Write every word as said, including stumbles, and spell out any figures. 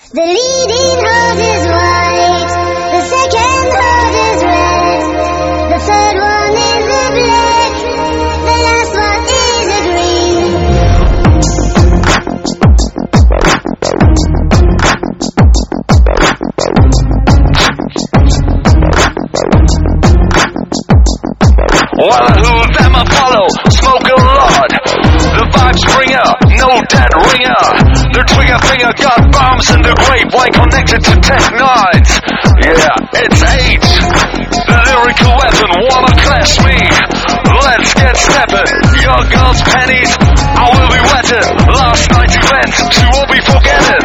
The leading hose is white, the second hose is red, the third one is a black, the last one is a green. Well, who them I follow? Smoke a lot. The vibes bringer, no dead ringer. Their trigger finger got bombs in the grave, like connected to Tech Nines. Yeah, it's H. The lyrical weapon, wanna clash me? Let's get steppin'. Your girl's panties, I will be wetted. Last night's event, she won't be forgetted.